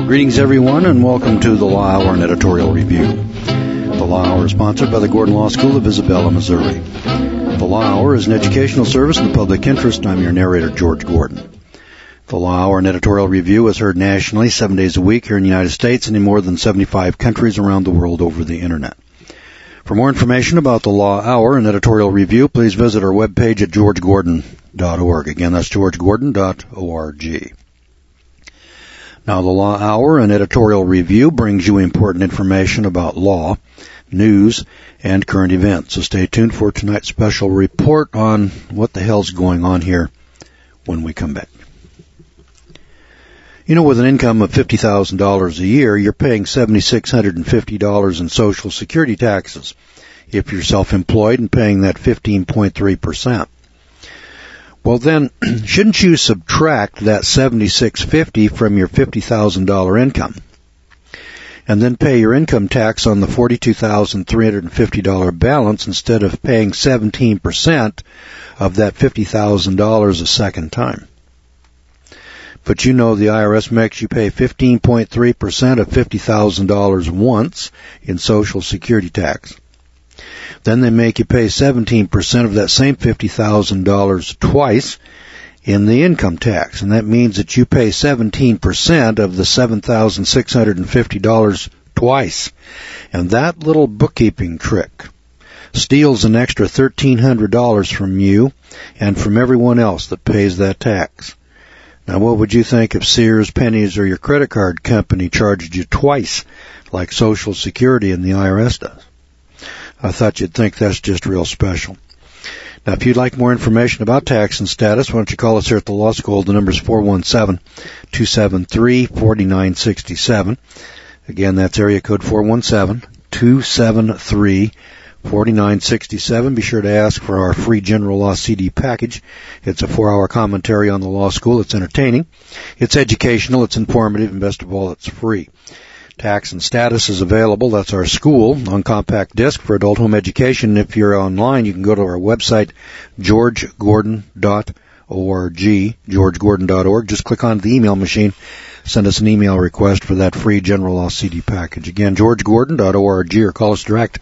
Greetings, everyone, and welcome to the Law Hour and Editorial Review. The Law Hour is sponsored by the Gordon Law School of Isabella, Missouri. The Law Hour is an educational service in the public interest. I'm your narrator, George Gordon. The Law Hour and Editorial Review is heard nationally 7 days a week here in the United States and in more than 75 countries around the world over the Internet. For more information about the Law Hour and Editorial Review, please visit our webpage at georgegordon.org. Again, that's georgegordon.org. Now, the Law Hour and Editorial Review brings you important information about law, news, and current events. So stay tuned for tonight's special report on what the hell's going on here when we come back. You know, with an income of $50,000 a year, you're paying $7,650 in Social Security taxes if you're self-employed and paying that 15.3%. Well, then, shouldn't you subtract that $7,650 from your $50,000 income and then pay your income tax on the $42,350 balance instead of paying 17% of that $50,000 a second time? But you know the IRS makes you pay 15.3% of $50,000 once in Social Security tax. Then they make you pay 17% of that same $50,000 twice in the income tax. And that means that you pay 17% of the $7,650 twice. And that little bookkeeping trick steals an extra $1,300 from you and from everyone else that pays that tax. Now, what would you think if Sears, Penny's, or your credit card company charged you twice like Social Security and the IRS does? I thought you'd think that's just real special. Now, if you'd like more information about tax and status, why don't you call us here at the Law School? The number's 417-273-4967. Again, that's area code 417-273-4967. Be sure to ask for our free General Law CD package. It's a 4-hour commentary on the law school. It's entertaining, it's educational, it's informative, and best of all, it's free. Tax and Status is available. That's our school on compact disc for adult home education. If you're online, you can go to our website, georgegordon.org, georgegordon.org. Just click on the email machine. Send us an email request for that free General Law CD package. Again, georgegordon.org, or call us direct,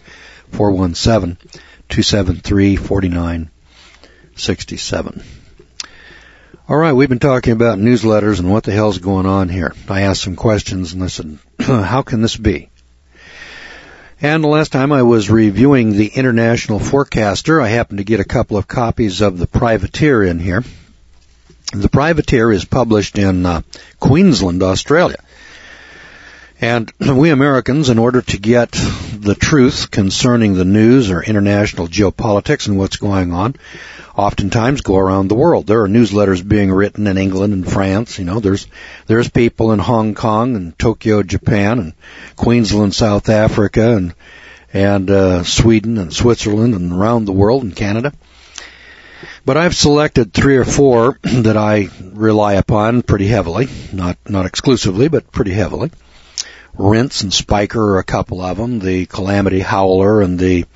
417-273-4967. All right, we've been talking about newsletters and what the hell's going on here. I asked some questions and I said, how can this be? And the last time I was reviewing the International Forecaster, I happened to get a couple of copies of The Privateer in here. The Privateer is published in Queensland, Australia. And we Americans, in order to get the truth concerning the news or international geopolitics and what's going on, oftentimes go around the world. There are newsletters being written in England and France. You know, there's people in Hong Kong and Tokyo, Japan, and Queensland, South Africa, and Sweden and Switzerland and around the world, and Canada. But I've selected 3 or 4 that I rely upon pretty heavily, not exclusively, but pretty heavily. Rinse and Spiker are a couple of them. The Calamity Howler and the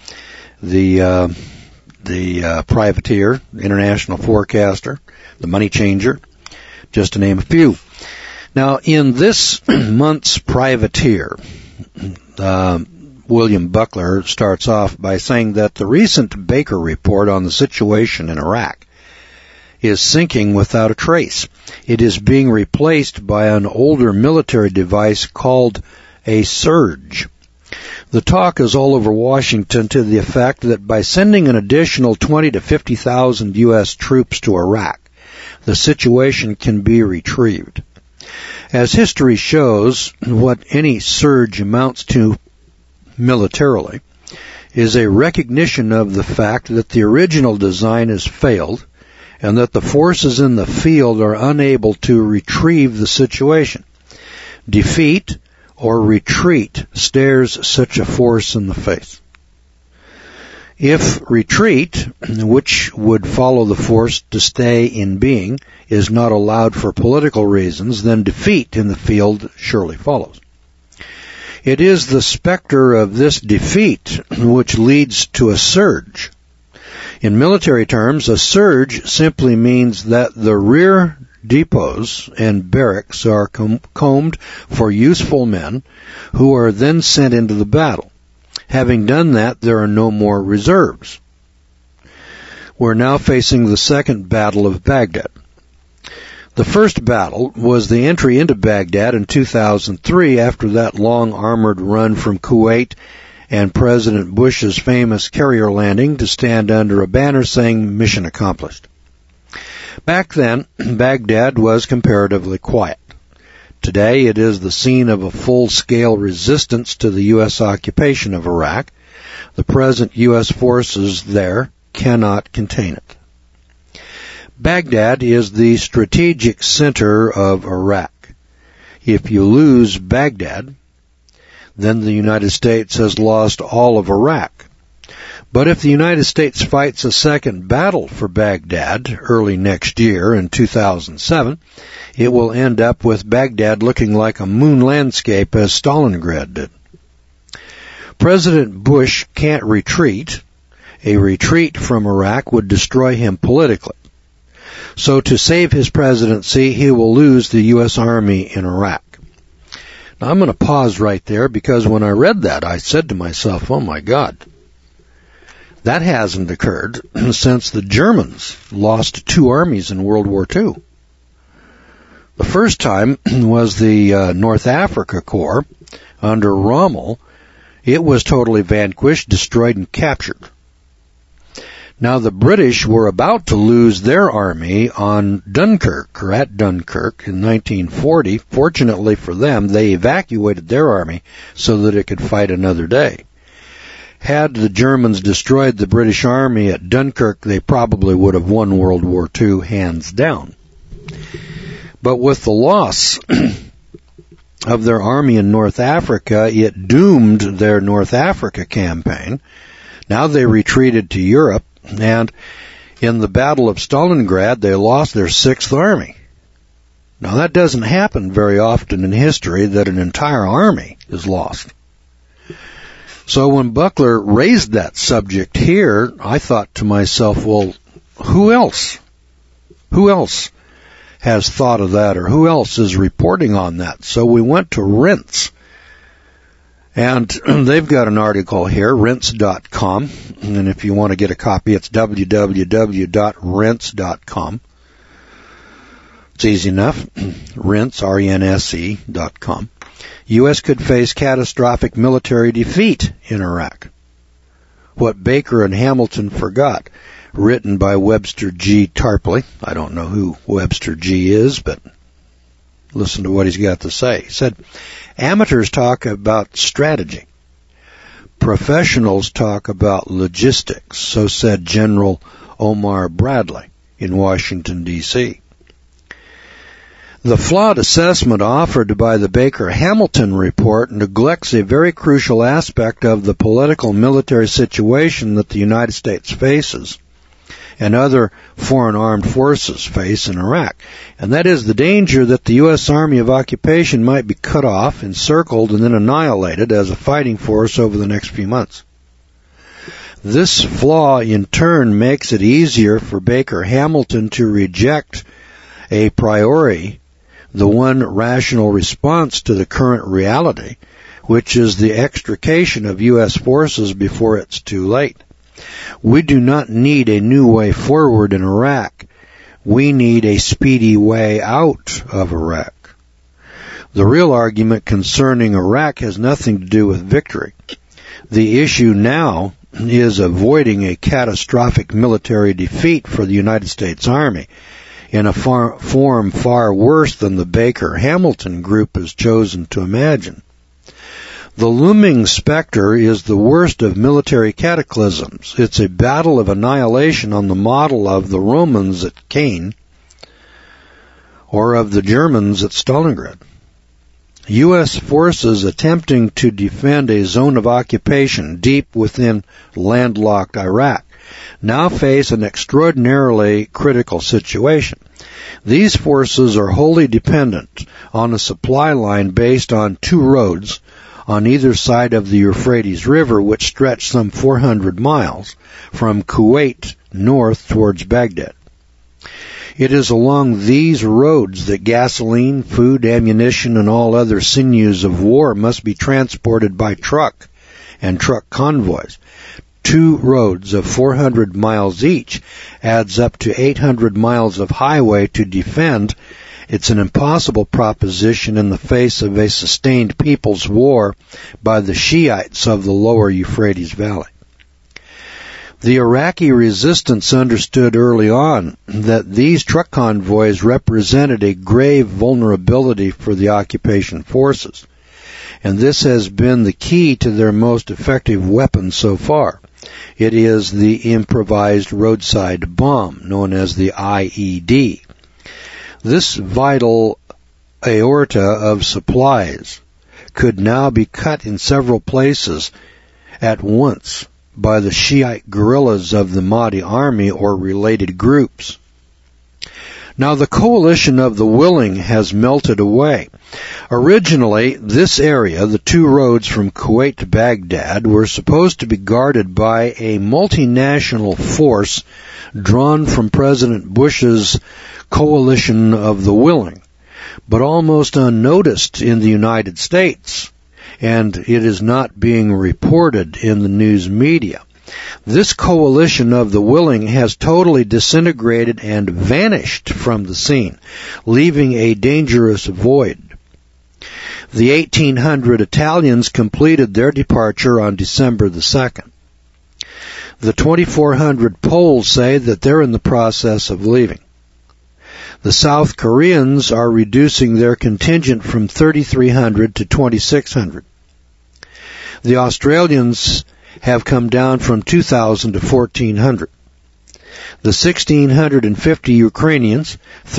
Privateer, International Forecaster, the Money Changer, just to name a few. Now, in this month's Privateer, William Buckler starts off by saying that the recent Baker report on the situation in Iraq is sinking without a trace. It is being replaced by an older military device called a surge. The talk is all over Washington to the effect that by sending an additional 20 to 50,000 U.S. troops to Iraq, the situation can be retrieved. As history shows, what any surge amounts to militarily is a recognition of the fact that the original design has failed and that the forces in the field are unable to retrieve the situation. Defeat or retreat stares such a force in the face. If retreat, which would follow the force to stay in being, is not allowed for political reasons, then defeat in the field surely follows. It is the specter of this defeat which leads to a surge. In military terms, a surge simply means that the rear depots and barracks are combed for useful men who are then sent into the battle. Having done that, there are no more reserves. We're now facing the second Battle of Baghdad. The first battle was the entry into Baghdad in 2003 after that long armored run from Kuwait and President Bush's famous carrier landing to stand under a banner saying mission accomplished. Back then, Baghdad was comparatively quiet. Today, it is the scene of a full-scale resistance to the U.S. occupation of Iraq. The present U.S. forces there cannot contain it. Baghdad is the strategic center of Iraq. If you lose Baghdad, then the United States has lost all of Iraq. But if the United States fights a second battle for Baghdad early next year in 2007, it will end up with Baghdad looking like a moon landscape as Stalingrad did. President Bush can't retreat. A retreat from Iraq would destroy him politically. So to save his presidency, he will lose the U.S. Army in Iraq. Now I'm going to pause right there because when I read that, I said to myself, oh my God, that hasn't occurred since the Germans lost two armies in World War II. The first time was the North Africa Corps under Rommel. It was totally vanquished, destroyed, and captured. Now the British were about to lose their army on Dunkirk, or at Dunkirk, in 1940. Fortunately for them, they evacuated their army so that it could fight another day. Had the Germans destroyed the British army at Dunkirk, they probably would have won World War II hands down. But with the loss of their army in North Africa, it doomed their North Africa campaign. Now they retreated to Europe, and in the Battle of Stalingrad, they lost their 6th Army. Now that doesn't happen very often in history, that an entire army is lost. So when Buckler raised that subject here, I thought to myself, well, who else? Who else has thought of that, or who else is reporting on that? So we went to Rense. And they've got an article here, rense.com, and if you want to get a copy, it's www.rense.com. It's easy enough, Rense, R-E-N-S-E.com. U.S. could face catastrophic military defeat in Iraq. What Baker and Hamilton forgot, written by Webster G. Tarpley. I don't know who Webster G. is, but listen to what he's got to say. He said, amateurs talk about strategy. Professionals talk about logistics, so said General Omar Bradley in Washington, D.C. The flawed assessment offered by the Baker-Hamilton report neglects a very crucial aspect of the political military situation that the United States faces and other foreign armed forces face in Iraq, and that is the danger that the U.S. Army of Occupation might be cut off, encircled, and then annihilated as a fighting force over the next few months. This flaw, in turn, makes it easier for Baker-Hamilton to reject a priori the one rational response to the current reality, which is the extrication of U.S. forces before it's too late. We do not need a new way forward in Iraq. We need a speedy way out of Iraq. The real argument concerning Iraq has nothing to do with victory. The issue now is avoiding a catastrophic military defeat for the United States Army in a form far worse than the Baker-Hamilton group has chosen to imagine. The looming specter is the worst of military cataclysms. It's a battle of annihilation on the model of the Romans at Caen or of the Germans at Stalingrad. U.S. forces attempting to defend a zone of occupation deep within landlocked Iraq now face an extraordinarily critical situation. These forces are wholly dependent on a supply line based on 2 roads on either side of the Euphrates River, which stretch some 400 miles from Kuwait north towards Baghdad. It is along these roads that gasoline, food, ammunition, and all other sinews of war must be transported by truck and truck convoys. 2 roads of 400 miles each adds up to 800 miles of highway to defend. It's an impossible proposition in the face of a sustained people's war by the Shiites of the lower Euphrates Valley. The Iraqi resistance understood early on that these truck convoys represented a grave vulnerability for the occupation forces, and this has been the key to their most effective weapon so far. It is the improvised roadside bomb, known as the IED. This vital aorta of supplies could now be cut in several places at once by the Shiite guerrillas of the Mahdi army or related groups. Now the coalition of the willing has melted away. Originally, this area, the 2 roads from Kuwait to Baghdad, were supposed to be guarded by a multinational force drawn from President Bush's coalition of the willing, but almost unnoticed in the United States, and it is not being reported in the news media. This coalition of the willing has totally disintegrated and vanished from the scene, leaving a dangerous void. The 1,800 Italians completed their departure on December the 2nd. The 2,400 Poles say that they're in the process of leaving. The South Koreans are reducing their contingent from 3,300 to 2,600. The Australians have come down from 2,000 to 1,400. The 1,650 Ukrainians,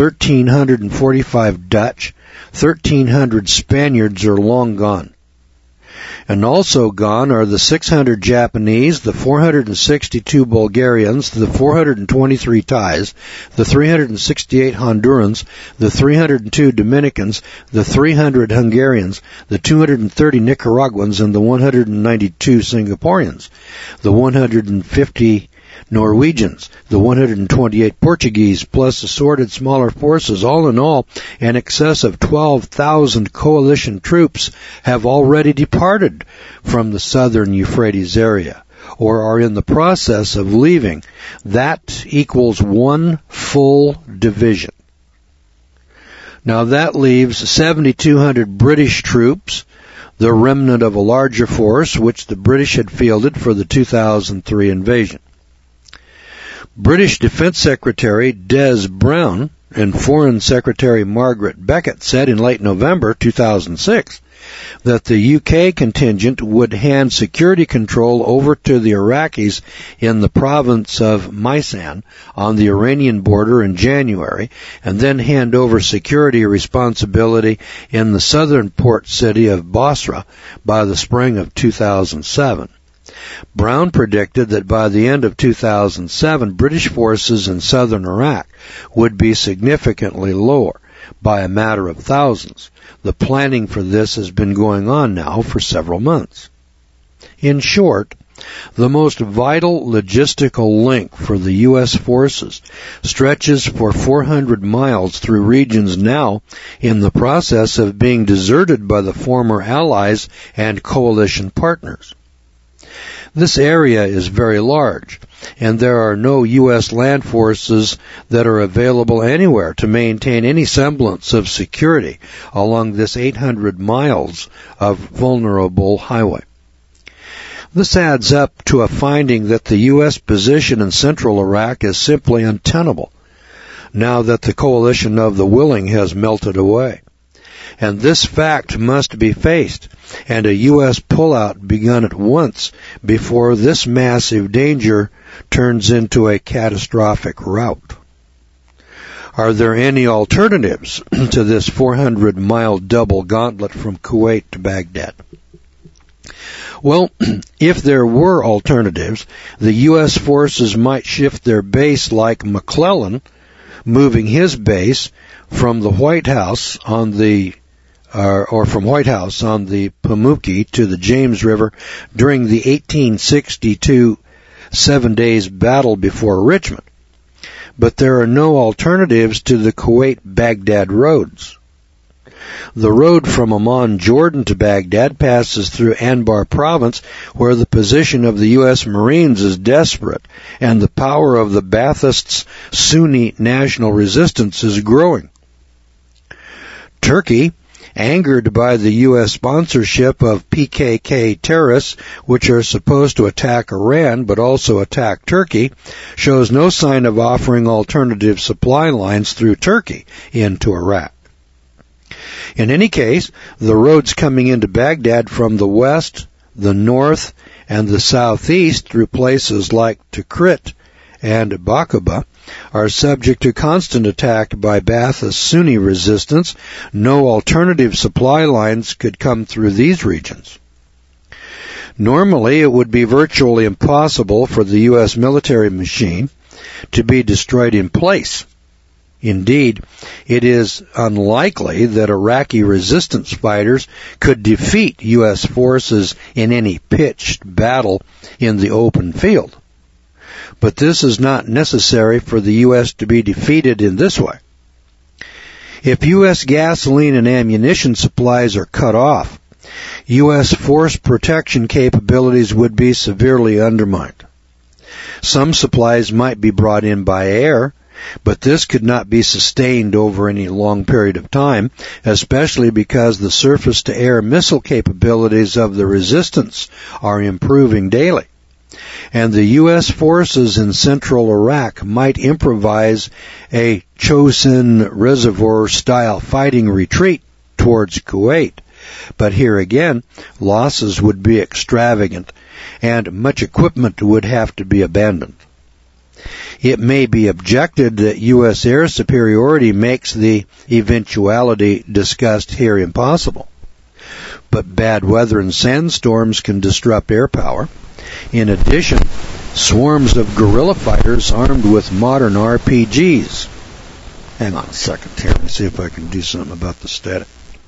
1,345 Dutch, 1,300 Spaniards are long gone. And also gone are the 600 Japanese, the 462 Bulgarians, the 423 Thais, the 368 Hondurans, the 302 Dominicans, the 300 Hungarians, the 230 Nicaraguans, and the 192 Singaporeans, the 150 Norwegians, the 128 Portuguese, plus assorted smaller forces. All in all, an excess of 12,000 coalition troops have already departed from the southern Euphrates area, or are in the process of leaving. That equals 1 full division. Now that leaves 7,200 British troops, the remnant of a larger force which the British had fielded for the 2003 invasion. British Defense Secretary Des Brown and Foreign Secretary Margaret Beckett said in late November 2006 that the UK contingent would hand security control over to the Iraqis in the province of Maysan on the Iranian border in January, and then hand over security responsibility in the southern port city of Basra by the spring of 2007. Brown predicted that by the end of 2007, British forces in southern Iraq would be significantly lower, by a matter of thousands. The planning for this has been going on now for several months. In short, the most vital logistical link for the U.S. forces stretches for 400 miles through regions now in the process of being deserted by the former allies and coalition partners. This area is very large, and there are no U.S. land forces that are available anywhere to maintain any semblance of security along this 800 miles of vulnerable highway. This adds up to a finding that the U.S. position in central Iraq is simply untenable, now that the coalition of the willing has melted away. And this fact must be faced, and a U.S. pullout begun at once before this massive danger turns into a catastrophic rout. Are there any alternatives to this 400-mile double gauntlet from Kuwait to Baghdad? Well, if there were alternatives, the U.S. forces might shift their base like McClellan, moving his base from the White House on the from White House on the Pamukkey to the James River during the 1862 7 days battle before Richmond. but there are no alternatives to the Kuwait-Baghdad roads. The road from Amman, Jordan to Baghdad passes through Anbar province, where the position of the U.S. Marines is desperate and the power of the Baathists' Sunni national resistance is growing. Turkey, angered by the U.S. sponsorship of PKK terrorists, which are supposed to attack Iran but also attack Turkey, shows no sign of offering alternative supply lines through Turkey into Iraq. In any case, the roads coming into Baghdad from the west, the north, and the southeast through places like Tikrit and Baquba are subject to constant attack by Baathist Sunni resistance. No alternative supply lines could come through these regions. Normally, it would be virtually impossible for the U.S. military machine to be destroyed in place. Indeed, it is unlikely that Iraqi resistance fighters could defeat U.S. forces in any pitched battle in the open field. But this is not necessary for the U.S. to be defeated in this way. If U.S. gasoline and ammunition supplies are cut off, U.S. force protection capabilities would be severely undermined. Some supplies might be brought in by air, but this could not be sustained over any long period of time, especially because the surface-to-air missile capabilities of the resistance are improving daily. And the U.S. forces in central Iraq might improvise a Chosin Reservoir-style fighting retreat towards Kuwait. But here again, losses would be extravagant, and much equipment would have to be abandoned. It may be objected that U.S. air superiority makes the eventuality discussed here impossible. But bad weather and sandstorms can disrupt air power. In addition, swarms of guerrilla fighters armed with modern RPGs. Hang on a second here. Let me see if I can do something about the static.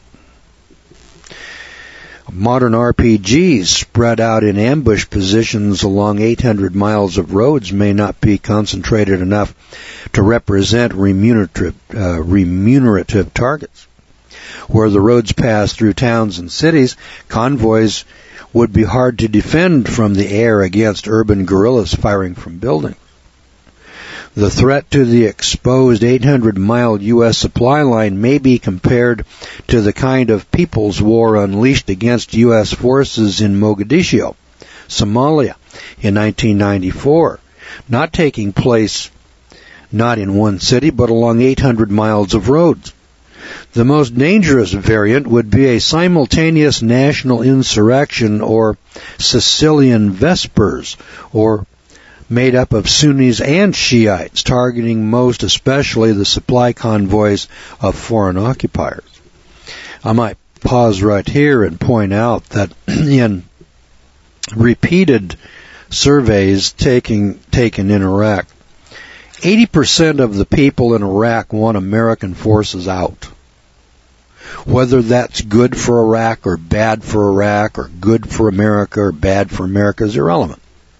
Modern RPGs spread out in ambush positions along 800 miles of roads may not be concentrated enough to represent remunerative targets. Where the roads pass through towns and cities, convoys would be hard to defend from the air against urban guerrillas firing from buildings. The threat to the exposed 800-mile U.S. supply line may be compared to the kind of people's war unleashed against U.S. forces in Mogadishu, Somalia, in 1994, not taking place not in one city but along 800 miles of roads. The most dangerous variant would be a simultaneous national insurrection or Sicilian Vespers, or made up of Sunnis and Shiites, targeting most especially the supply convoys of foreign occupiers. I might pause right here and point out that in repeated surveys taken in Iraq, 80% of the people in Iraq want American forces out. Whether that's good for Iraq or bad for Iraq or good for America or bad for America is irrelevant.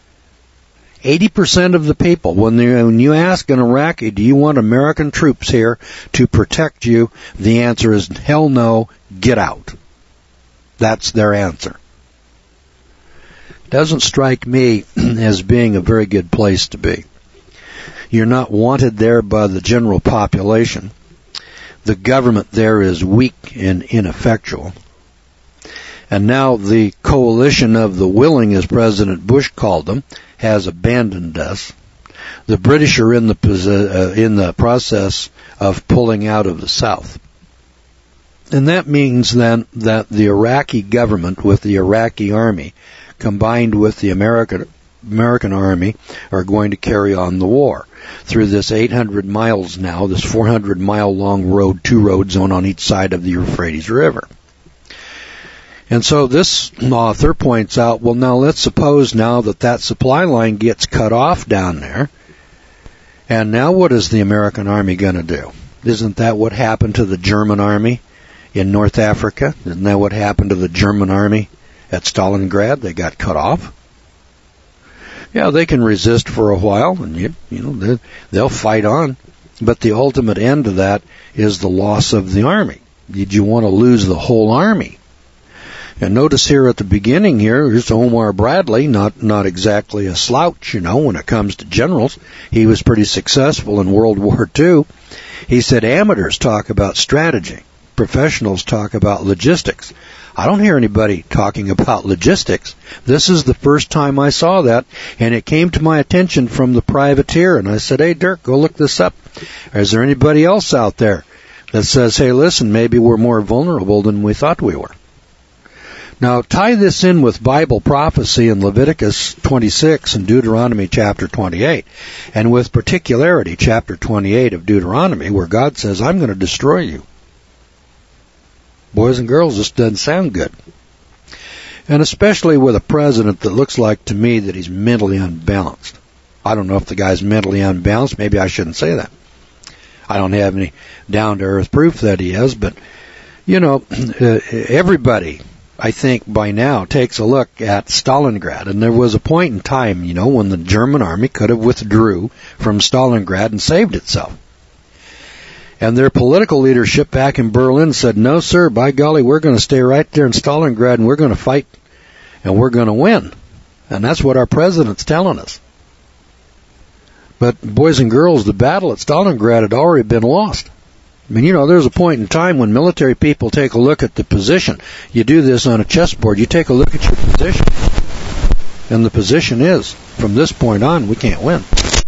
80% of the people, when you ask an Iraqi, do you want American troops here to protect you, the answer is hell no, get out. That's their answer. Doesn't strike me as being a very good place to be. You're not wanted there by the general population. The government there is weak and ineffectual. And now the coalition of the willing, as President Bush called them, has abandoned us. The British are in the process of pulling out of the South. And that means then that the Iraqi government with the Iraqi army combined with the American army are going to carry on the war through this 800 miles now, this 400-mile long road, two roads on each side of the Euphrates River. And so this author points out, well, now let's suppose now that supply line gets cut off down there, and now what is the American army going to do? Isn't that what happened to the German army in North Africa? Isn't that what happened to the German army at Stalingrad? They got cut off. Yeah, they can resist for a while, and they'll fight on. But the ultimate end of that is the loss of the army. Did you want to lose the whole army? And notice here at the beginning here's Omar Bradley, not exactly a slouch, when it comes to generals. He was pretty successful in World War II. He said amateurs talk about strategy. Professionals talk about logistics. I don't hear anybody talking about logistics. This is the first time I saw that, and it came to my attention from the privateer, and I said, hey, Dirk, go look this up. Is there anybody else out there that says, hey, listen, maybe we're more vulnerable than we thought we were? Now, tie this in with Bible prophecy in Leviticus 26 and Deuteronomy chapter 28, and with particularity chapter 28 of Deuteronomy, where God says, I'm going to destroy you. Boys and girls, this doesn't sound good. And especially with a president that looks like to me that he's mentally unbalanced. I don't know if the guy's mentally unbalanced. Maybe I shouldn't say that. I don't have any down-to-earth proof that he is, but, everybody, I think, by now takes a look at Stalingrad. And there was a point in time, when the German army could have withdrew from Stalingrad and saved itself. And their political leadership back in Berlin said, no, sir, by golly, we're going to stay right there in Stalingrad and we're going to fight and we're going to win. And that's what our president's telling us. But, boys and girls, the battle at Stalingrad had already been lost. I mean, there's a point in time when military people take a look at the position. You do this on a chessboard. You take a look at your position. And the position is, from this point on, we can't win.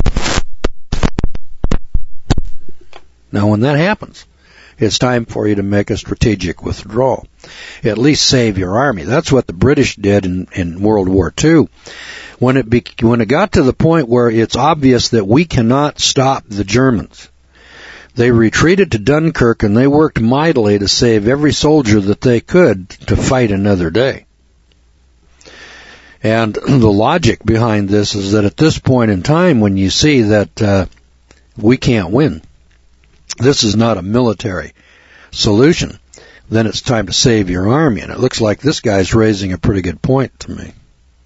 Now, when that happens, it's time for you to make a strategic withdrawal. At least save your army. That's what the British did in World War II. When it got to the point where it's obvious that we cannot stop the Germans, they retreated to Dunkirk and they worked mightily to save every soldier that they could to fight another day. And the logic behind this is that at this point in time, when you see that we can't win, this is not a military solution, then it's time to save your army. And it looks like this guy's raising a pretty good point to me.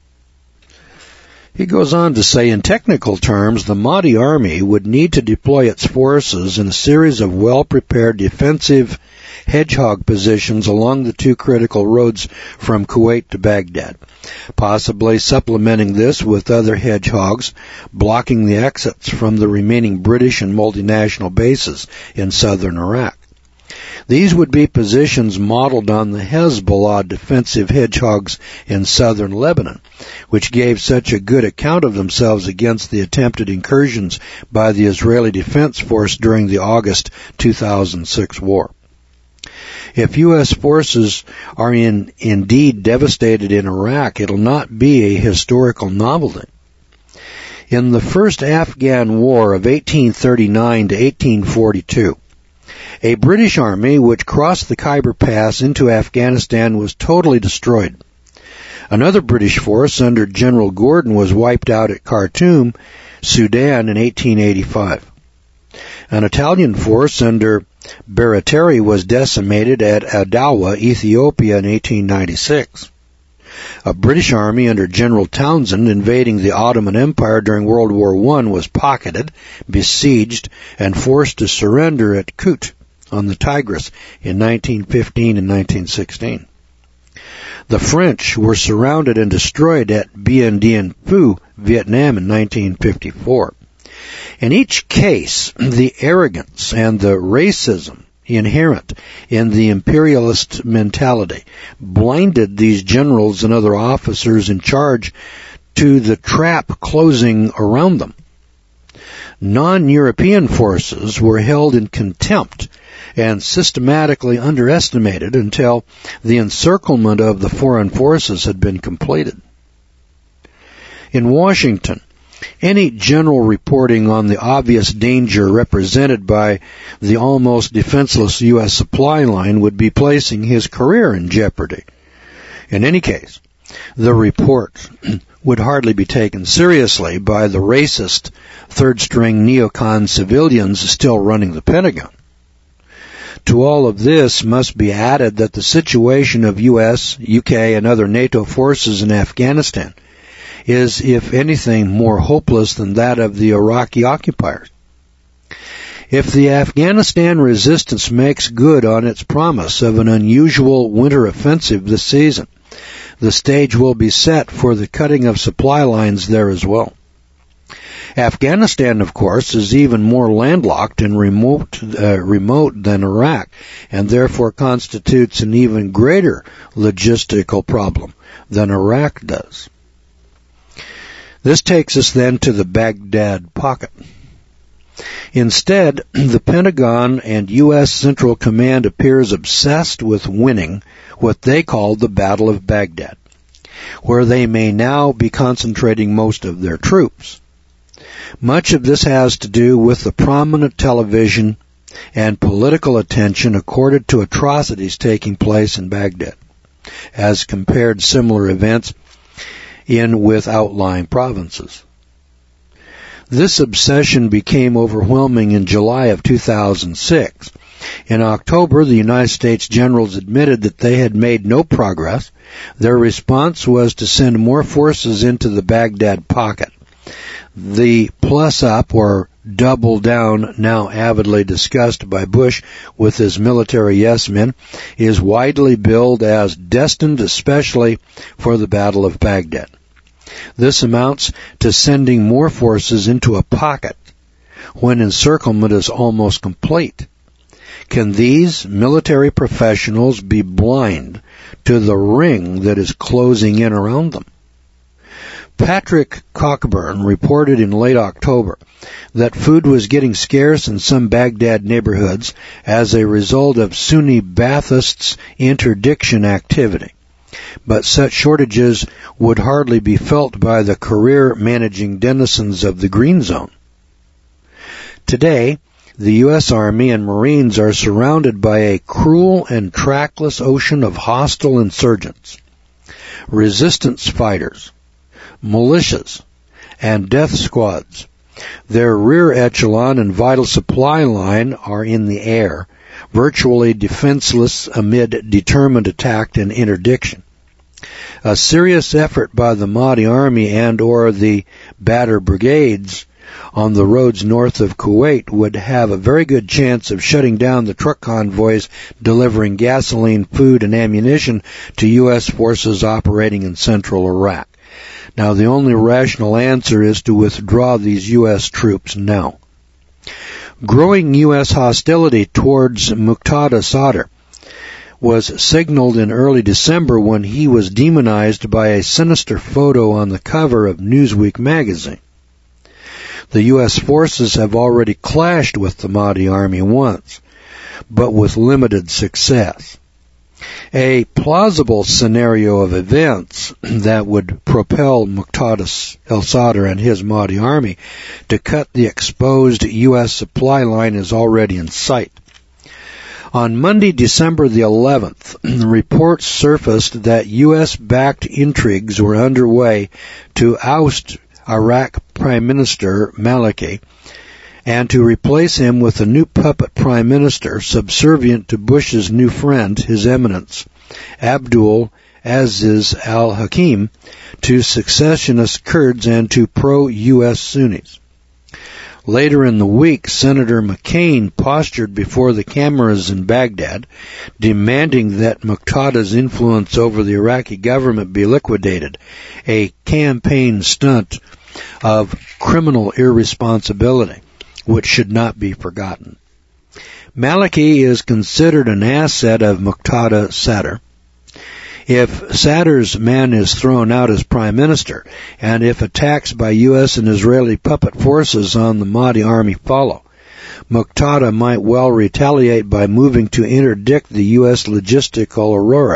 He goes on to say, in technical terms, the Mahdi army would need to deploy its forces in a series of well-prepared defensive hedgehog positions along the two critical roads from Kuwait to Baghdad, possibly supplementing this with other hedgehogs blocking the exits from the remaining British and multinational bases in southern Iraq. These would be positions modeled on the Hezbollah defensive hedgehogs in southern Lebanon, which gave such a good account of themselves against the attempted incursions by the Israeli Defense Force during the August 2006 war. If U.S. forces are indeed devastated in Iraq, it'll not be a historical novelty. In the first Afghan War of 1839 to 1842, a British army which crossed the Khyber Pass into Afghanistan was totally destroyed. Another British force under General Gordon was wiped out at Khartoum, Sudan in 1885. An Italian force under Baratieri was decimated at Adawa, Ethiopia in 1896. A British army under General Townsend invading the Ottoman Empire during World War I was pocketed, besieged, and forced to surrender at Kut on the Tigris in 1915 and 1916. The French were surrounded and destroyed at Bien Dien Phu, Vietnam in 1954. In each case, the arrogance and the racism inherent in the imperialist mentality blinded these generals and other officers in charge to the trap closing around them. Non-European forces were held in contempt and systematically underestimated until the encirclement of the foreign forces had been completed. In Washington, any general reporting on the obvious danger represented by the almost defenseless U.S. supply line would be placing his career in jeopardy. In any case, the report would hardly be taken seriously by the racist third-string neocon civilians still running the Pentagon. To all of this must be added that the situation of U.S., UK, and other NATO forces in Afghanistan is, if anything, more hopeless than that of the Iraqi occupiers. If the Afghanistan resistance makes good on its promise of an unusual winter offensive this season, the stage will be set for the cutting of supply lines there as well. Afghanistan, of course, is even more landlocked and remote than Iraq, and therefore constitutes an even greater logistical problem than Iraq does. This takes us then to the Baghdad pocket. Instead, the Pentagon and U.S. Central Command appears obsessed with winning what they call the Battle of Baghdad, where they may now be concentrating most of their troops. Much of this has to do with the prominent television and political attention accorded to atrocities taking place in Baghdad, as compared similar events with outlying provinces. This obsession became overwhelming in July of 2006. In October, the United States generals admitted that they had made no progress. Their response was to send more forces into the Baghdad pocket. The plus-up, or double down, now avidly discussed by Bush with his military yes-men, is widely billed as destined especially for the Battle of Baghdad. This amounts to sending more forces into a pocket when encirclement is almost complete. Can these military professionals be blind to the ring that is closing in around them? Patrick Cockburn reported in late October that food was getting scarce in some Baghdad neighborhoods as a result of Sunni Baathists' interdiction activity. But such shortages would hardly be felt by the career-managing denizens of the Green Zone. Today, the U.S. Army and Marines are surrounded by a cruel and trackless ocean of hostile insurgents, resistance fighters, militias, and death squads. Their rear echelon and vital supply line are in the air, virtually defenseless amid determined attack and interdiction. A serious effort by the Mahdi Army and or the Badr Brigades on the roads north of Kuwait would have a very good chance of shutting down the truck convoys delivering gasoline, food, and ammunition to U.S. forces operating in central Iraq. Now, the only rational answer is to withdraw these U.S. troops now. Growing U.S. hostility towards Muqtada Sadr was signaled in early December when he was demonized by a sinister photo on the cover of Newsweek magazine. The U.S. forces have already clashed with the Mahdi Army once, but with limited success. A plausible scenario of events that would propel Muqtada al-Sadr and his Mahdi Army to cut the exposed U.S. supply line is already in sight. On Monday, December the 11th, reports surfaced that U.S.-backed intrigues were underway to oust Iraq Prime Minister Maliki and to replace him with a new puppet prime minister subservient to Bush's new friend, His Eminence, Abdul Aziz al-Hakim, to secessionist Kurds and to pro-U.S. Sunnis. Later in the week, Senator McCain postured before the cameras in Baghdad, demanding that Muqtada's influence over the Iraqi government be liquidated, a campaign stunt of criminal irresponsibility, which should not be forgotten. Maliki is considered an asset of Muqtada Sadr. If Sadr's man is thrown out as prime minister, and if attacks by U.S. and Israeli puppet forces on the Mahdi Army follow, Muqtada might well retaliate by moving to interdict the U.S. logistical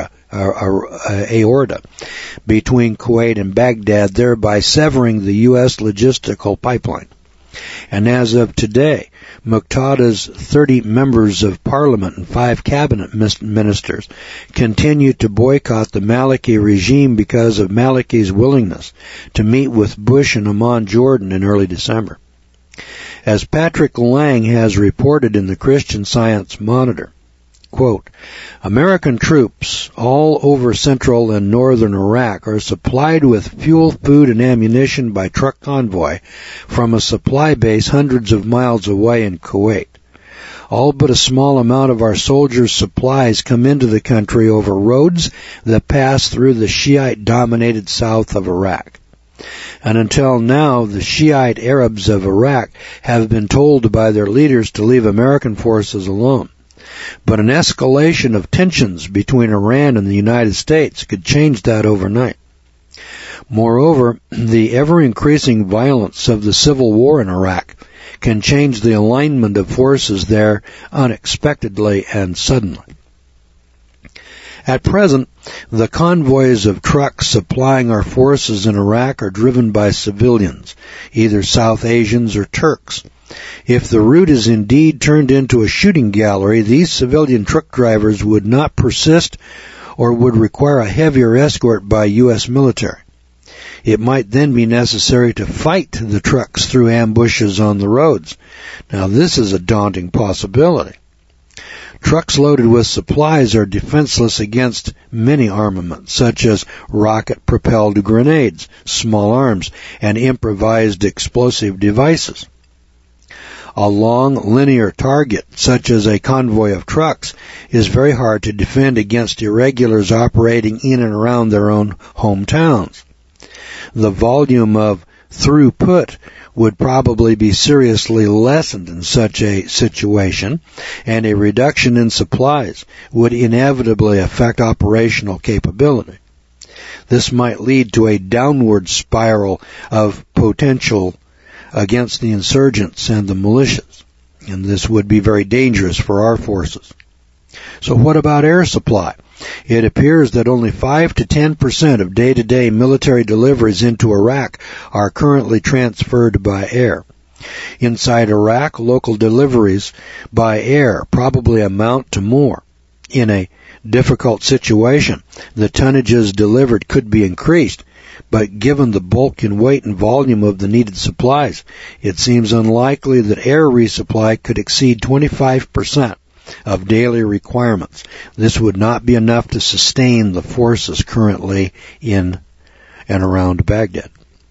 aorta between Kuwait and Baghdad, thereby severing the U.S. logistical pipeline. And as of today, Muqtada's 30 members of parliament and 5 cabinet ministers continue to boycott the Maliki regime because of Maliki's willingness to meet with Bush and Amman Jordan in early December. As Patrick Lang has reported in the Christian Science Monitor, quote, American troops all over central and northern Iraq are supplied with fuel, food, and ammunition by truck convoy from a supply base hundreds of miles away in Kuwait. All but a small amount of our soldiers' supplies come into the country over roads that pass through the Shiite-dominated south of Iraq. And until now, the Shiite Arabs of Iraq have been told by their leaders to leave American forces alone. But an escalation of tensions between Iran and the United States could change that overnight. Moreover, the ever-increasing violence of the civil war in Iraq can change the alignment of forces there unexpectedly and suddenly. At present, the convoys of trucks supplying our forces in Iraq are driven by civilians, either South Asians or Turks. If the route is indeed turned into a shooting gallery, these civilian truck drivers would not persist or would require a heavier escort by U.S. military. It might then be necessary to fight the trucks through ambushes on the roads. Now, this is a daunting possibility. Trucks loaded with supplies are defenseless against many armaments, such as rocket-propelled grenades, small arms, and improvised explosive devices. A long, linear target, such as a convoy of trucks, is very hard to defend against irregulars operating in and around their own hometowns. The volume of throughput would probably be seriously lessened in such a situation, and a reduction in supplies would inevitably affect operational capability. This might lead to a downward spiral of potential against the insurgents and the militias, and this would be very dangerous for our forces. So what about air supply? It appears that only 5 to 10% of day-to-day military deliveries into Iraq are currently transferred by air. Inside Iraq, local deliveries by air probably amount to more. In a difficult situation, the tonnages delivered could be increased, but given the bulk and weight and volume of the needed supplies, it seems unlikely that air resupply could exceed 25% of daily requirements. This would not be enough to sustain the forces currently in and around Baghdad.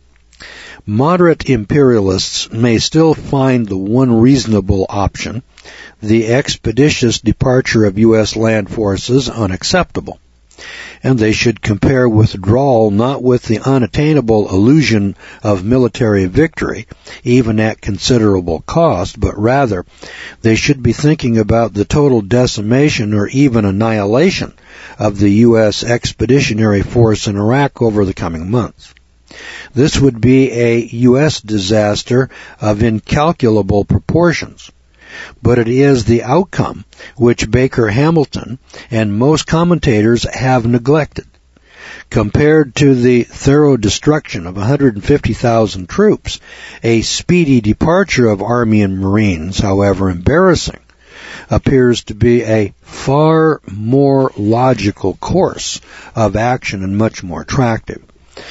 Moderate imperialists may still find the one reasonable option, the expeditious departure of U.S. land forces, unacceptable. And they should compare withdrawal not with the unattainable illusion of military victory, even at considerable cost, but rather they should be thinking about the total decimation or even annihilation of the U.S. expeditionary force in Iraq over the coming months. This would be a U.S. disaster of incalculable proportions. But it is the outcome which Baker Hamilton and most commentators have neglected. Compared to the thorough destruction of 150,000 troops, a speedy departure of Army and Marines, however embarrassing, appears to be a far more logical course of action and much more attractive.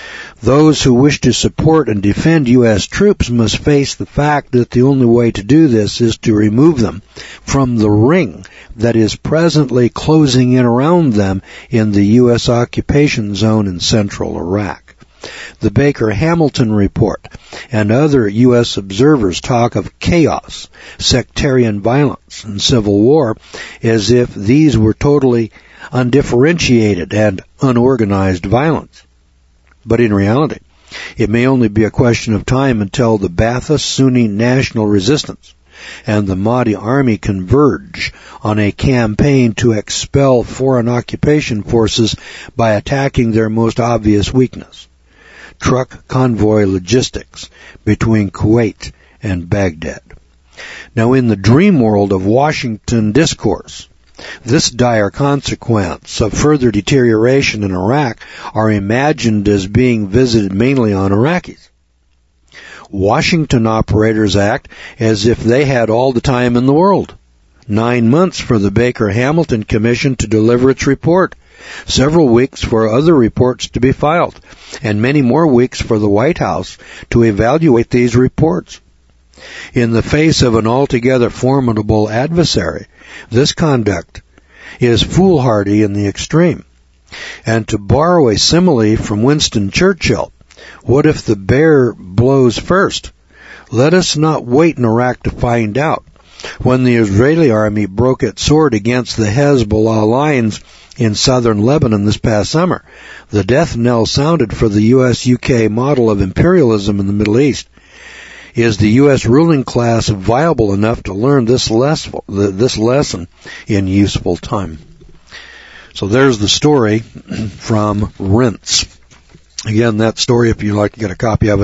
Those who wish to support and defend U.S. troops must face the fact that the only way to do this is to remove them from the ring that is presently closing in around them in the U.S. occupation zone in central Iraq. The Baker-Hamilton report and other U.S. observers talk of chaos, sectarian violence, and civil war as if these were totally undifferentiated and unorganized violence. But in reality, it may only be a question of time until the Ba'ath Sunni national resistance and the Mahdi army converge on a campaign to expel foreign occupation forces by attacking their most obvious weakness, truck convoy logistics between Kuwait and Baghdad. Now, in the dream world of Washington discourse, this dire consequence of further deterioration in Iraq are imagined as being visited mainly on Iraqis. Washington operators act as if they had all the time in the world. 9 months for the Baker-Hamilton Commission to deliver its report, several weeks for other reports to be filed, and many more weeks for the White House to evaluate these reports. In the face of an altogether formidable adversary, this conduct is foolhardy in the extreme. And to borrow a simile from Winston Churchill, what if the bear blows first? Let us not wait in Iraq to find out. When the Israeli army broke its sword against the Hezbollah lines in southern Lebanon this past summer, the death knell sounded for the U.S.-UK model of imperialism in the Middle East. Is the U.S. ruling class viable enough to learn this lesson in useful time? So there's the story from Rense. Again, that story, if you'd like to get a copy of it,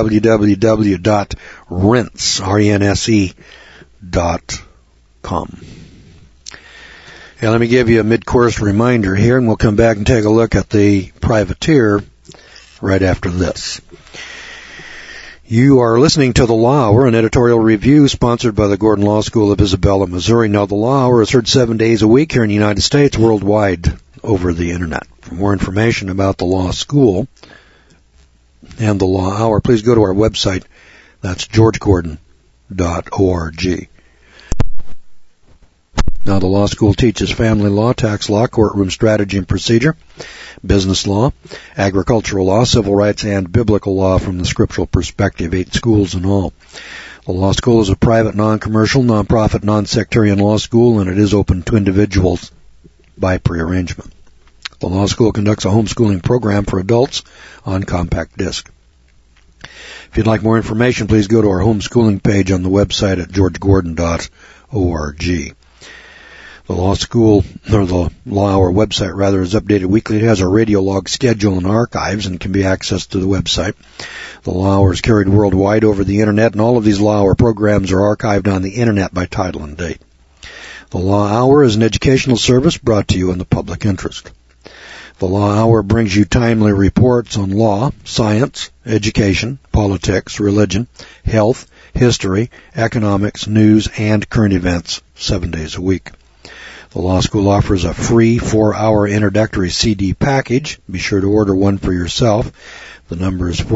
www.rense.com. And let me give you a mid-course reminder here, and we'll come back and take a look at the privateer right after this. You are listening to The Law Hour, an editorial review sponsored by the Gordon Law School of Isabella, Missouri. Now, The Law Hour is heard 7 days a week here in the United States, worldwide over the Internet. For more information about the Law School and The Law Hour, please go to our website. That's georgegordon.org. Now, the law school teaches family law, tax law, courtroom strategy and procedure, business law, agricultural law, civil rights, and biblical law from the scriptural perspective, 8 schools in all. The law school is a private, non-commercial, non-profit, non-sectarian law school, and it is open to individuals by prearrangement. The law school conducts a homeschooling program for adults on compact disc. If you'd like more information, please go to our homeschooling page on the website at georgegordon.org. The law school, or the Law Hour website rather, is updated weekly. It has a radio log schedule and archives and can be accessed to the website. The Law Hour is carried worldwide over the Internet, and all of these Law Hour programs are archived on the Internet by title and date. The Law Hour is an educational service brought to you in the public interest. The Law Hour brings you timely reports on law, science, education, politics, religion, health, history, economics, news, and current events 7 days a week. The law school offers a free 4-hour introductory CD package. Be sure to order one for yourself. The number is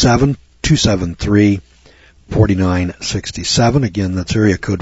417-273-4967. Again, that's area code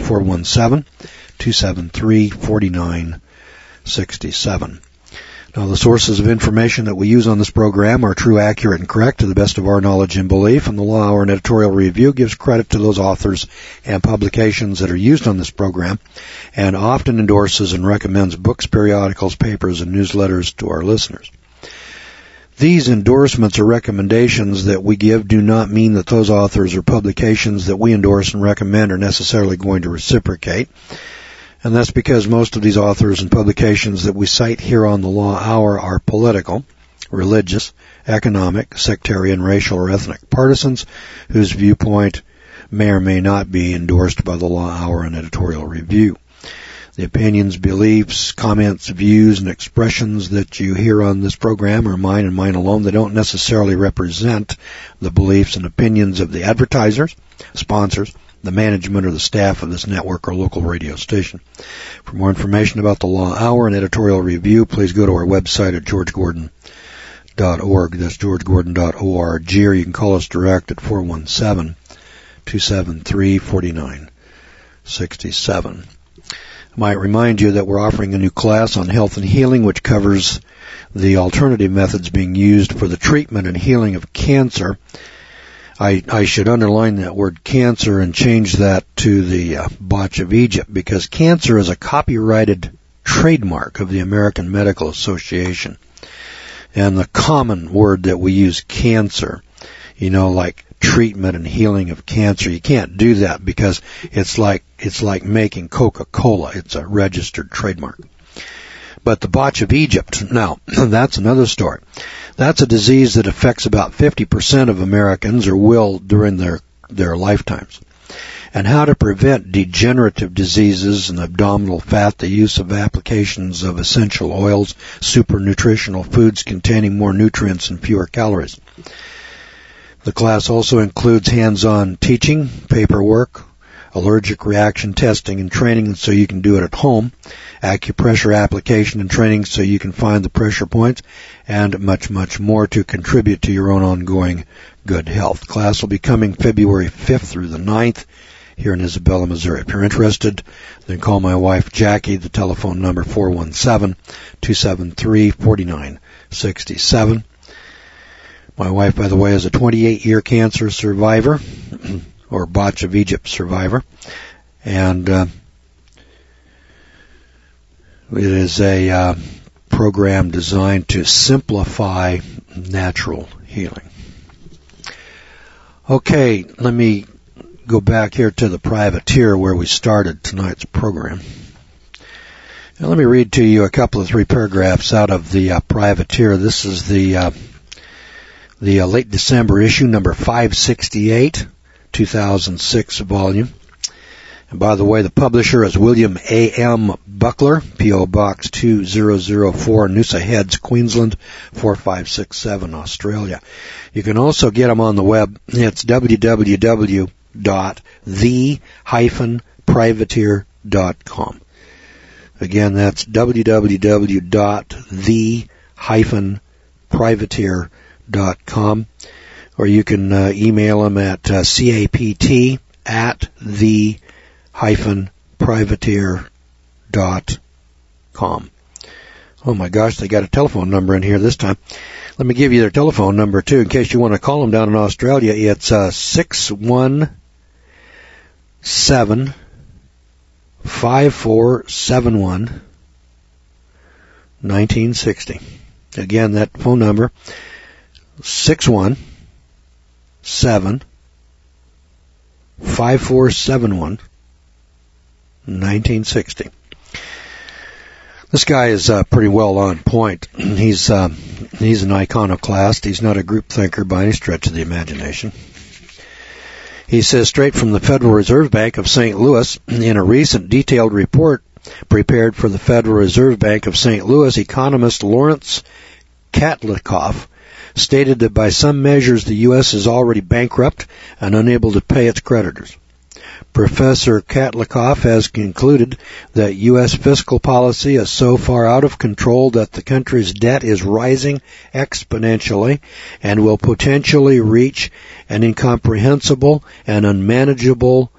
417-273-4967. Now, the sources of information that we use on this program are true, accurate, and correct to the best of our knowledge and belief, and the Law Hour and editorial review gives credit to those authors and publications that are used on this program, and often endorses and recommends books, periodicals, papers, and newsletters to our listeners. These endorsements or recommendations that we give do not mean that those authors or publications that we endorse and recommend are necessarily going to reciprocate. And that's because most of these authors and publications that we cite here on the Law Hour are political, religious, economic, sectarian, racial, or ethnic partisans whose viewpoint may or may not be endorsed by the Law Hour and editorial review. The opinions, beliefs, comments, views, and expressions that you hear on this program are mine and mine alone. They don't necessarily represent the beliefs and opinions of the advertisers, sponsors, the management, or the staff of this network or local radio station. For more information about the Law Hour and editorial review, please go to our website at georgegordon.org. That's georgegordon.org, or you can call us direct at 417-273-4967. I might remind you that we're offering a new class on health and healing, which covers the alternative methods being used for the treatment and healing of cancer. I should underline that word cancer and change that to the Botch of Egypt, because cancer is a copyrighted trademark of the American Medical Association. And the common word that we use, cancer, like treatment and healing of cancer, you can't do that because it's like making Coca-Cola. It's a registered trademark. But the Botch of Egypt, now, that's another story. That's a disease that affects about 50% of Americans, or will during their lifetimes. And how to prevent degenerative diseases and abdominal fat, the use of applications of essential oils, super nutritional foods containing more nutrients and fewer calories. The class also includes hands-on teaching, paperwork, allergic reaction testing and training so you can do it at home, acupressure application and training so you can find the pressure points, and much, much more to contribute to your own ongoing good health. Class will be coming February 5th through the 9th here in Isabella, Missouri. If you're interested, then call my wife Jackie, the telephone number 417-273-4967. My wife, by the way, is a 28-year cancer survivor, or Botch of Egypt survivor, and it is a program designed to simplify natural healing. Okay, let me go back here to the privateer where we started tonight's program. Now, let me read to you a couple of 3 paragraphs out of the privateer. This is the late December issue, number 568, 2006 volume. And by the way, the publisher is William A.M. Buckler, P.O. Box 2004, Noosa Heads, Queensland, 4567, Australia. You can also get them on the web. It's www.the-privateer.com. Again, that's www.the-privateer.com. Or you can email them at capt@the-privateer.com. Oh my gosh, they got a telephone number in here this time. Let me give you their telephone number too, in case you want to call them down in Australia. It's 617-5471-1960. Again, that phone number, 617-5471-1960. This guy is pretty well on point. He's an iconoclast. He's not a group thinker by any stretch of the imagination. He says, straight from the Federal Reserve Bank of St. Louis, in a recent detailed report prepared for the Federal Reserve Bank of St. Louis, economist Lawrence Katlikoff stated that by some measures the U.S. is already bankrupt and unable to pay its creditors. Professor Katlikoff has concluded that U.S. fiscal policy is so far out of control that the country's debt is rising exponentially and will potentially reach an incomprehensible and unmanageable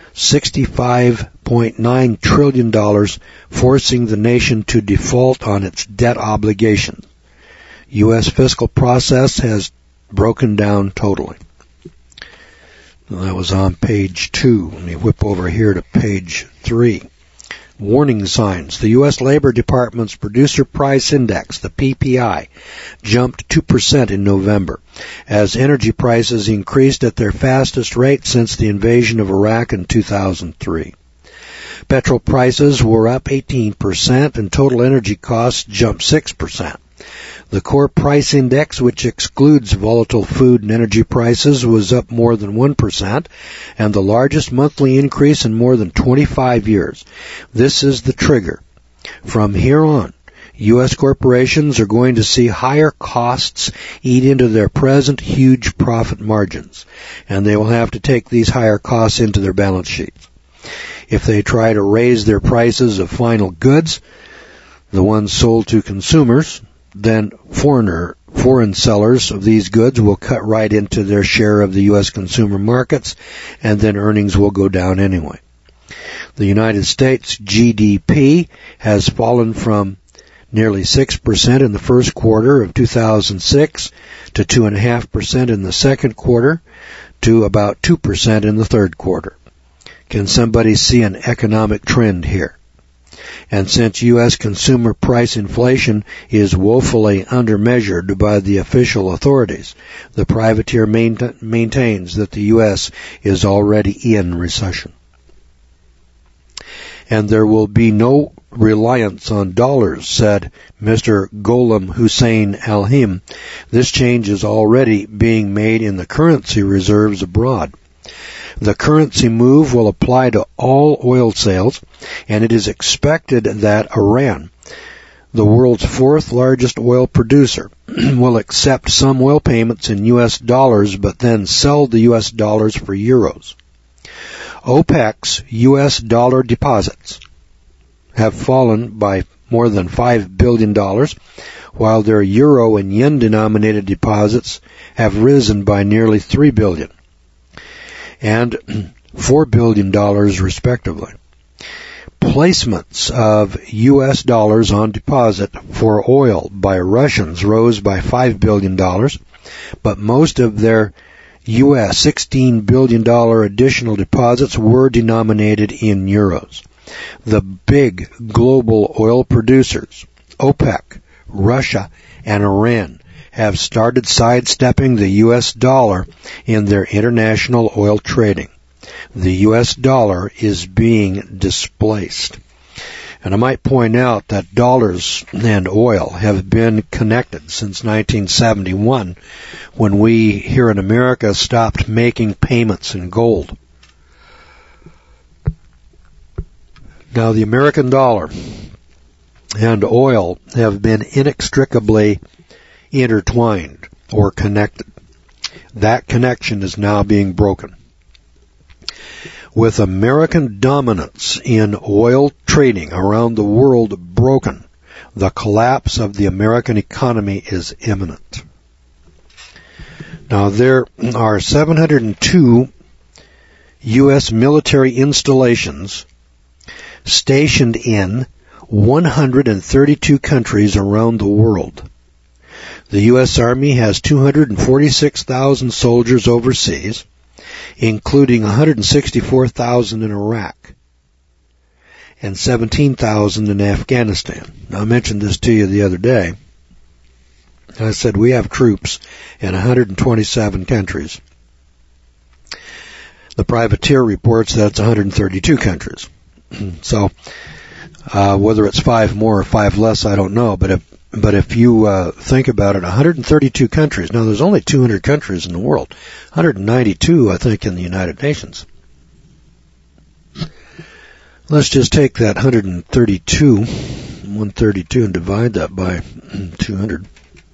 $65.9 trillion, forcing the nation to default on its debt obligations. U.S. fiscal process has broken down totally. That was on page 2. Let me whip over here to page 3. Warning signs. The U.S. Labor Department's Producer Price Index, the PPI, jumped 2% in November as energy prices increased at their fastest rate since the invasion of Iraq in 2003. Petrol prices were up 18% and total energy costs jumped 6%. The core price index, which excludes volatile food and energy prices, was up more than 1%, and the largest monthly increase in more than 25 years. This is the trigger. From here on, U.S. corporations are going to see higher costs eat into their present huge profit margins, and they will have to take these higher costs into their balance sheets. If they try to raise their prices of final goods, the ones sold to consumers, then foreign sellers of these goods will cut right into their share of the U.S. consumer markets, and then earnings will go down anyway. The United States GDP has fallen from nearly 6% in the first quarter of 2006 to 2.5% in the second quarter to about 2% in the third quarter. Can somebody see an economic trend here? And since U.S. consumer price inflation is woefully undermeasured by the official authorities, the privateer maintains that the U.S. is already in recession. And there will be no reliance on dollars, said Mr. Gholam Hussein Al-Him. This change is already being made in the currency reserves abroad. The currency move will apply to all oil sales, and it is expected that Iran, the world's fourth largest oil producer, will accept some oil payments in U.S. dollars but then sell the U.S. dollars for euros. OPEC's U.S. dollar deposits have fallen by more than $5 billion, while their euro and yen-denominated deposits have risen by nearly $3 billion. And $4 billion respectively. Placements of U.S. dollars on deposit for oil by Russians rose by $5 billion, but most of their U.S. $16 billion additional deposits were denominated in euros. The big global oil producers, OPEC, Russia, and Iran, have started sidestepping the U.S. dollar in their international oil trading. The U.S. dollar is being displaced. And I might point out that dollars and oil have been connected since 1971, when we here in America stopped making payments in gold. Now, the American dollar and oil have been inextricably intertwined or connected. That connection is now being broken. With American dominance in oil trading around the world broken, the collapse of the American economy is imminent. Now, there are 702 U.S. military installations stationed in 132 countries around the world. The U.S. Army has 246,000 soldiers overseas, including 164,000 in Iraq and 17,000 in Afghanistan. Now, I mentioned this to you the other day. I said we have troops in 127 countries. The privateer reports that it's 132 countries. So, whether it's 5 more or 5 less, I don't know. But if you think about it, 132 countries. Now, there's only 200 countries in the world. 192, I think, in the United Nations. Let's just take that 132 and divide that by 200.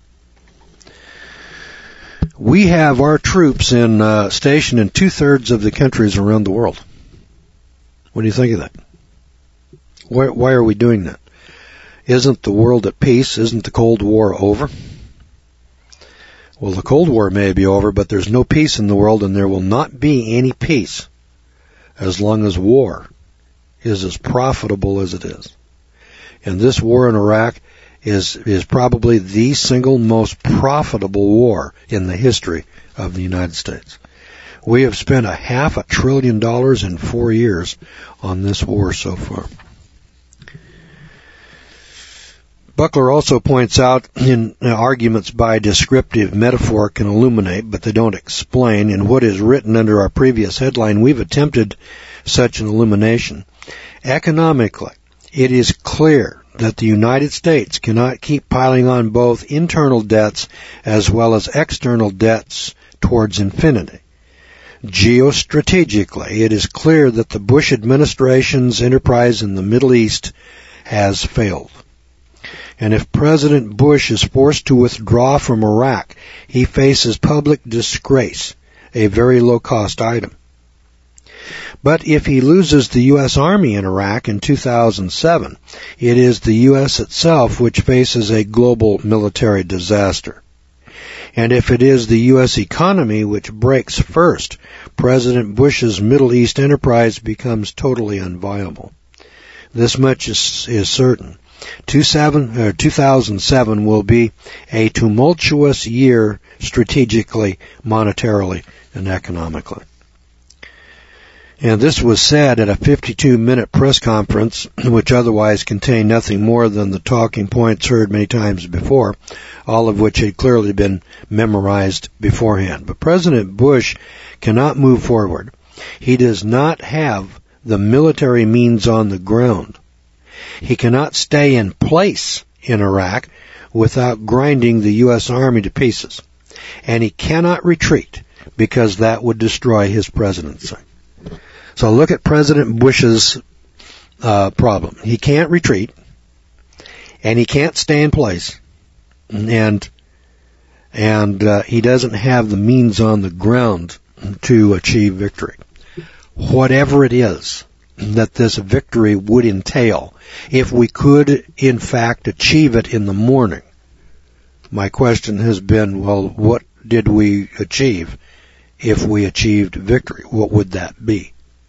We have our troops stationed in 2/3 of the countries around the world. What do you think of that? Why are we doing that? Isn't the world at peace? Isn't the Cold War over? Well, the Cold War may be over, but there's no peace in the world, and there will not be any peace as long as war is as profitable as it is. And this war in Iraq is probably the single most profitable war in the history of the United States. We have spent $500 billion in 4 years on this war so far. Buckler also points out in arguments by descriptive metaphor can illuminate, but they don't explain. In what is written under our previous headline, we've attempted such an illumination. Economically, it is clear that the United States cannot keep piling on both internal debts as well as external debts towards infinity. Geostrategically, it is clear that the Bush administration's enterprise in the Middle East has failed. And if President Bush is forced to withdraw from Iraq, he faces public disgrace, a very low-cost item. But if he loses the U.S. Army in Iraq in 2007, it is the U.S. itself which faces a global military disaster. And if it is the U.S. economy which breaks first, President Bush's Middle East enterprise becomes totally unviable. This much is certain. 2007 will be a tumultuous year strategically, monetarily, and economically. And this was said at a 52-minute press conference, which otherwise contained nothing more than the talking points heard many times before, all of which had clearly been memorized beforehand. But President Bush cannot move forward. He does not have the military means on the ground. He cannot stay in place in Iraq without grinding the U.S. Army to pieces. And he cannot retreat because that would destroy his presidency. So look at President Bush's problem. He can't retreat, and he can't stay in place, and he doesn't have the means on the ground to achieve victory. Whatever it is that this victory would entail, if we could, in fact, achieve it in the morning, my question has been, well, what did we achieve if we achieved victory? What would that be?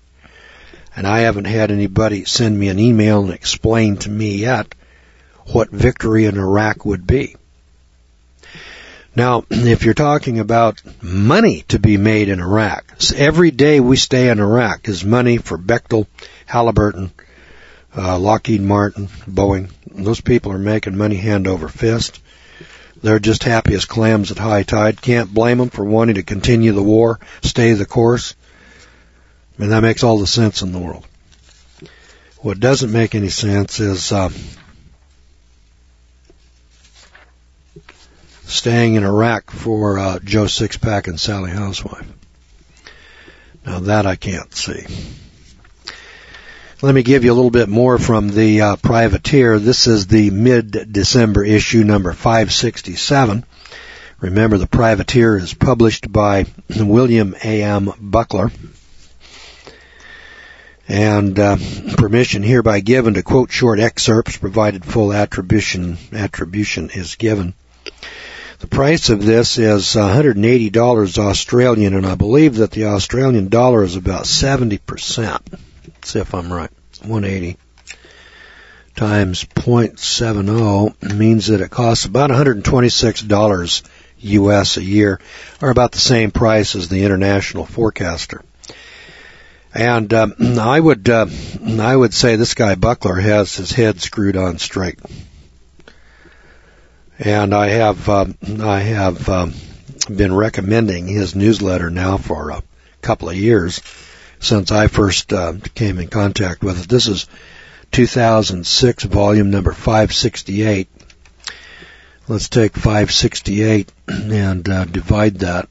And I haven't had anybody send me an email and explain to me yet what victory in Iraq would be. Now, if you're talking about money to be made in Iraq, every day we stay in Iraq is money for Bechtel, Halliburton, Lockheed Martin, Boeing. Those people are making money hand over fist. They're just happy as clams at high tide. Can't blame them for wanting to continue the war, stay the course. I mean, that makes all the sense in the world. What doesn't make any sense is staying in Iraq for Joe Sixpack and Sally Housewife. Now that I can't see. Let me give you a little bit more from the Privateer. This is the mid-December issue, number 567. Remember, the Privateer is published by William A.M. Buckler. And permission hereby given to quote short excerpts, provided full attribution is given. The price of this is $180 Australian, and I believe that the Australian dollar is about 70%. Let's see if I'm right. 180 times 0.70 means that it costs about $126 US a year, or about the same price as the International Forecaster. And I would say this guy Buckler has his head screwed on straight. And I have been recommending his newsletter now for a couple of years since I first came in contact with it. This is 2006, volume number 568. Let's take 568 and divide that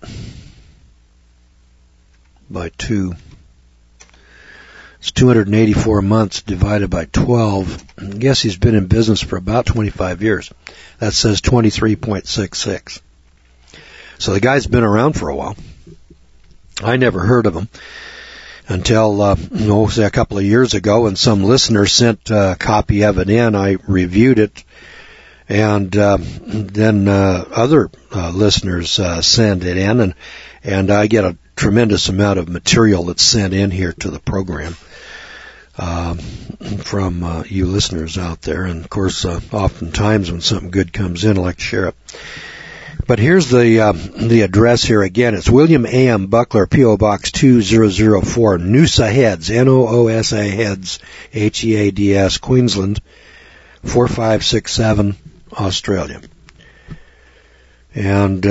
by 2. It's 284 months divided by 12. I guess he's been in business for about 25 years. That says 23.66. So the guy's been around for a while. I never heard of him until, say a couple of years ago, and some listener sent a copy of it in. I reviewed it, and then other listeners send it in, and I get a tremendous amount of material that's sent in here to the program from you listeners out there. And of course, oftentimes when something good comes in, I like to share it. But here's the address here again. It's William A.M. Buckler, P.O. Box 2004, Noosa Heads, Noosa Heads, Heads, Queensland, 4567, Australia. And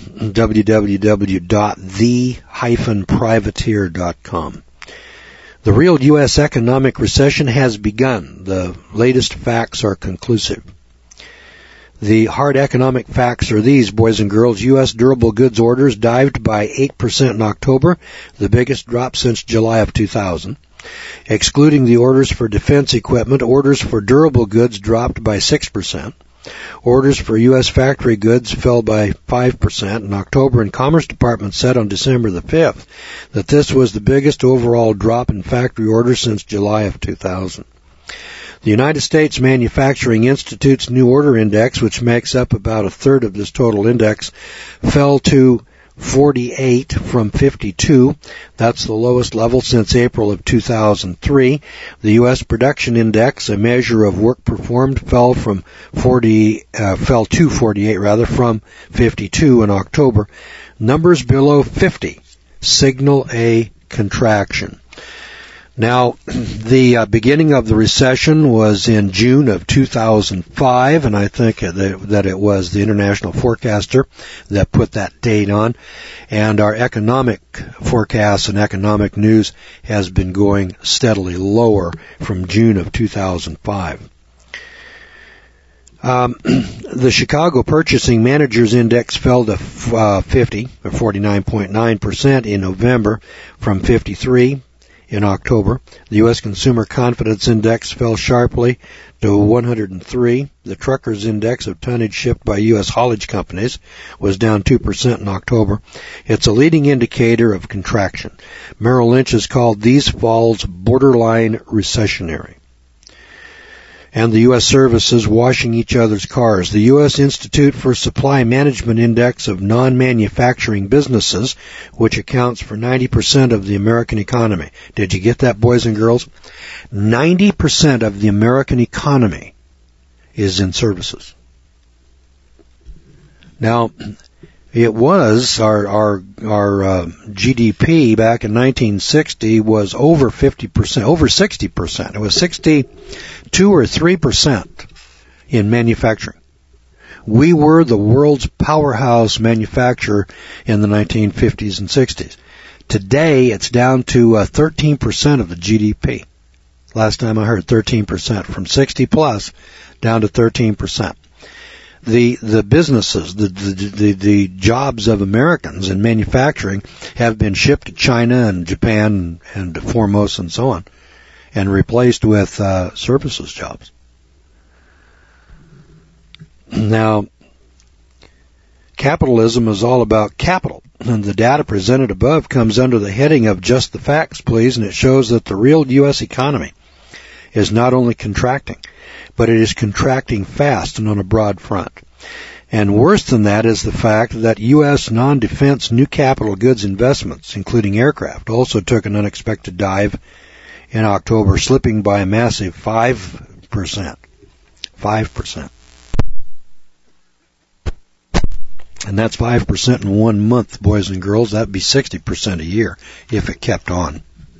www.the-privateer.com. The real U.S. economic recession has begun. The latest facts are conclusive. The hard economic facts are these, boys and girls. U.S. durable goods orders dived by 8% in October, the biggest drop since July of 2000. Excluding the orders for defense equipment, orders for durable goods dropped by 6%. Orders for U.S. factory goods fell by 5% in October, and Commerce Department said on December the 5th that this was the biggest overall drop in factory orders since July of 2000. The United States Manufacturing Institute's new order index, which makes up about a third of this total index, fell to 48 from 52. That's the lowest level since April of 2003. The U.S. Production Index, a measure of work performed, fell to 48 from 52 in October. Numbers below 50 signal a contraction. Now, the beginning of the recession was in June of 2005, and I think that it was the International Forecaster that put that date on. And our economic forecasts and economic news has been going steadily lower from June of 2005. The Chicago Purchasing Managers Index fell to 50, or 49.9% in November from 53. In October, the U.S. Consumer Confidence Index fell sharply to 103. The Truckers Index of tonnage shipped by U.S. haulage companies was down 2% in October. It's a leading indicator of contraction. Merrill Lynch has called these falls borderline recessionary. and the U.S. services washing each other's cars. The U.S. Institute for Supply Management Index of non-manufacturing businesses, which accounts for 90% of the American economy. Did you get that, boys and girls? 90% of the American economy is in services. Now, it was our GDP back in 1960 was over 50%, over 60%. It was 62 or 3% in manufacturing. We were the world's powerhouse manufacturer in the 1950s and 60s. Today, it's down to 13% of the GDP. Last time I heard 13%, from 60 plus down to 13%. The businesses, the jobs of Americans in manufacturing have been shipped to China and Japan and Formosa and so on, and replaced with services jobs. Now, capitalism is all about capital, and the data presented above comes under the heading of Just the Facts, Please, and it shows that the real U.S. economy is not only contracting, but it is contracting fast and on a broad front. And worse than that is the fact that U.S. non-defense new capital goods investments, including aircraft, also took an unexpected dive in October, slipping by a massive 5%. 5%. And that's 5% in 1 month, boys and girls. That'd be 60% a year if it kept on.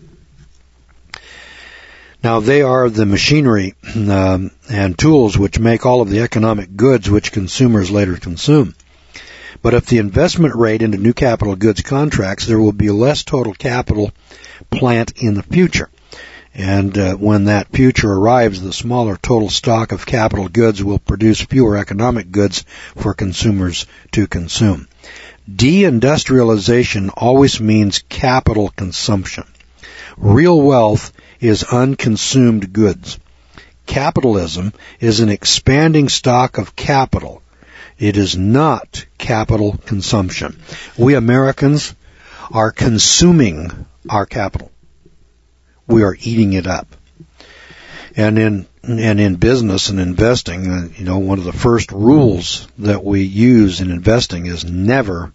Now, they are the machinery and tools which make all of the economic goods which consumers later consume. But if the investment rate into new capital goods contracts, there will be less total capital plant in the future. And when that future arrives, the smaller total stock of capital goods will produce fewer economic goods for consumers to consume. Deindustrialization always means capital consumption. Real wealth is unconsumed goods. Capitalism is an expanding stock of capital. It is not capital consumption. We Americans are consuming our capital. We are eating it up. And in business and investing, one of the first rules that we use in investing is never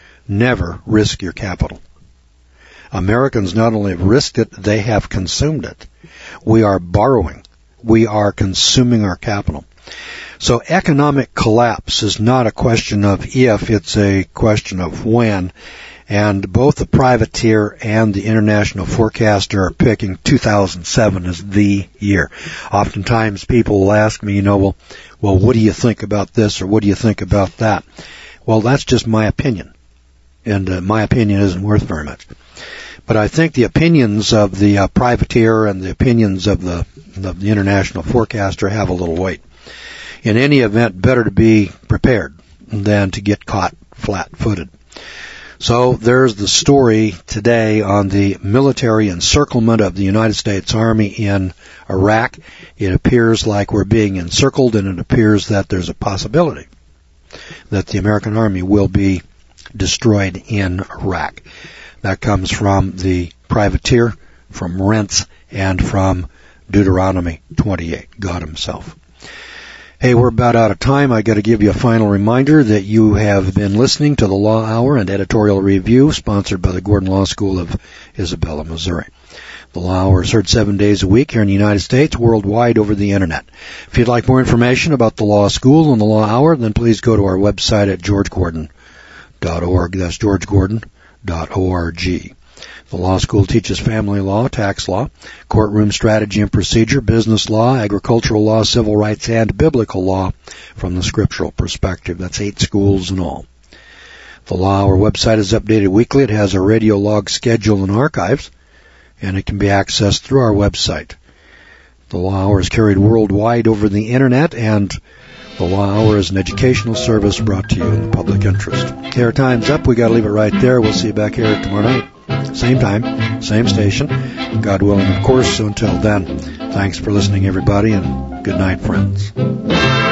risk your capital. Americans not only have risked it, they have consumed it. We are borrowing. We are consuming our capital. So economic collapse is not a question of if, it's a question of when. And both the privateer and the international forecaster are picking 2007 as the year. Oftentimes people will ask me, well, what do you think about this or what do you think about that? Well, that's just my opinion. And my opinion isn't worth very much. But I think the opinions of the privateer and the opinions of the international forecaster have a little weight. In any event, better to be prepared than to get caught flat-footed. So there's the story today on the military encirclement of the United States Army in Iraq. It appears like we're being encircled, and it appears that there's a possibility that the American Army will be destroyed in Iraq. That comes from the privateer, from Rents, and from Deuteronomy 28, God himself. Hey, we're about out of time. I got to give you a final reminder that you have been listening to the Law Hour and Editorial Review, sponsored by the Gordon Law School of Isabella, Missouri. The Law Hour is heard 7 days a week here in the United States, worldwide over the Internet. If you'd like more information about the Law School and the Law Hour, then please go to our website at georgegordon.org. That's georgegordon.org. The law school teaches family law, tax law, courtroom strategy and procedure, business law, agricultural law, civil rights, and biblical law from the scriptural perspective. That's 8 schools in all. The Law Hour website is updated weekly. It has a radio log schedule and archives, and it can be accessed through our website. The Law Hour is carried worldwide over the Internet, and the Law Hour is an educational service brought to you in the public interest. Okay, our time's up. We got to leave it right there. We'll see you back here tomorrow night. Same time, same station, God willing, of course. So until then, thanks for listening, everybody, and good night, friends.